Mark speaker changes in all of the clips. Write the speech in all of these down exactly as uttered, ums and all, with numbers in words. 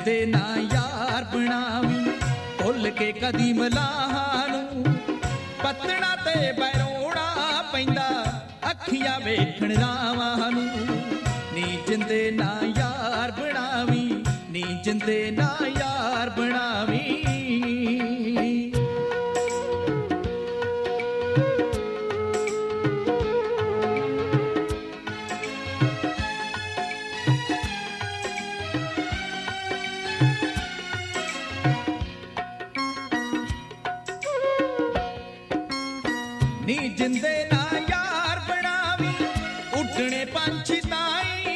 Speaker 1: जिंदे ना यार बनावी भुल के कदी मलाहानू पत्तड़ा ते बैरोड़ा पैंदा अखियां वेखण रावानू नी जिंदे ना यार बनावी नी जिंदे ना यार बनावी नी जिंदे ना यार बनावी उड़ने पंछी ताई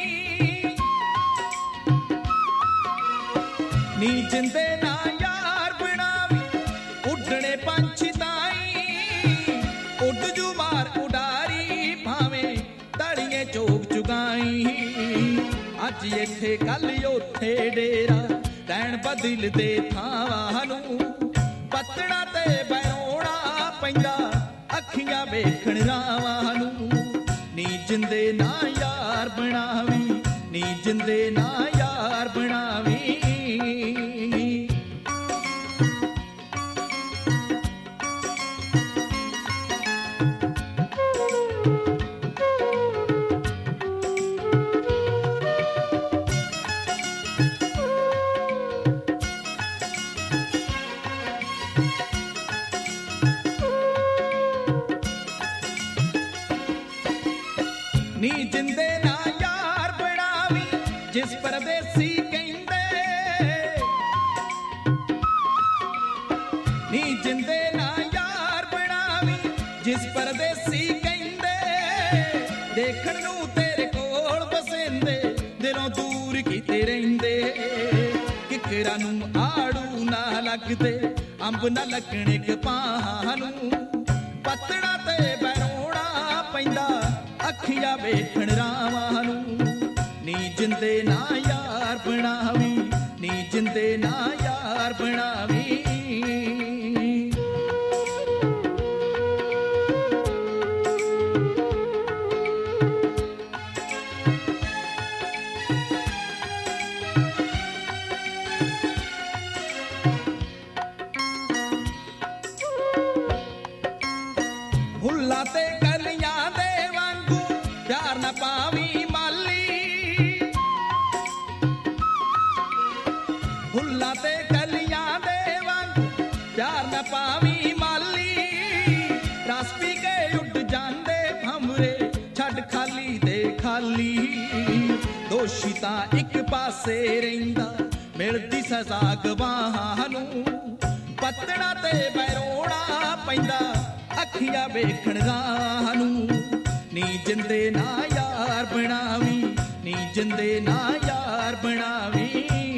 Speaker 1: नी जिंदे ना यार बनावी उड़ने पंछी ताई उड़ जू मार उडारी भावे तड़िए चोक चुगाई अज इत्थे कल ओथे डेरा रैन बदल दे थावानू पत्तड़ा ते बैरोड़ा पैंदा अखियां वेखण रावानू नी जिंदे ना यार बनावी नी जिंदे ना यार बनावी नी जिंदे ना यार बनावी जिस परदेसी कहंदे नी जिंदे ना यार बनावी जिस परदेसी कहंदे देखण नू तेरे कोल बसेंदे दिलों दूर कीते रहिंदे किकरां नू आड़ू ना लगदे अंब ना लगणे कपाहानू पत्तड़ा ते बैरोड़ा पैंदा अखियां वेखण रावानू नी जिंदे ना यार बनावी नी जिंदे ना यार बनावी भुल्ला ते गलियां दे वांगू प्यार न पावी माली भुल्ला ते गलियां दे वांगू प्यार न पावी माली रस पी के उड़ जांदे भंवरे छड़ खाली दे खाली दोषी तां इक पासे रहिंदा मिलदी सजा गवाहानू पत्तड़ा ते बैरोड़ा पैंदा अखियां वेखण रावानू नी जिंदे ना यार बनावी नी जिंदे ना यार बनावी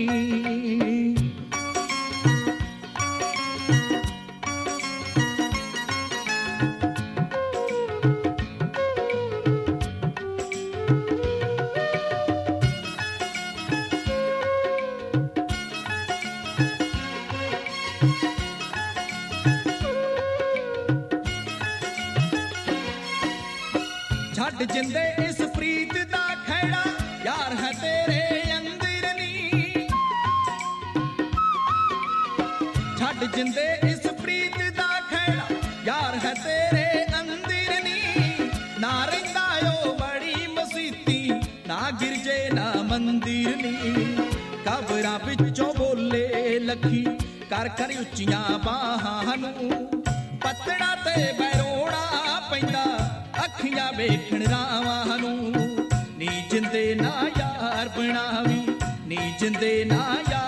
Speaker 1: छड़ जिंदे इस प्रीत दा खैड़ा यार है तेरे अंदर नी छड़ जिंदे इस प्रीत दा खैड़ा यार है तेरे अंदर नी ना रहिंदा ओ बड़ी मसीती ना गिरजे ना मंदिर नी कबरां विचों बोले लखी कर कर उच्चियां बाहानू पत्तड़ा ते बैरोड़ा पैंदा अखियां वेखण रावानू नी जिंदे ना यार बनावी नी जिंदे ना यार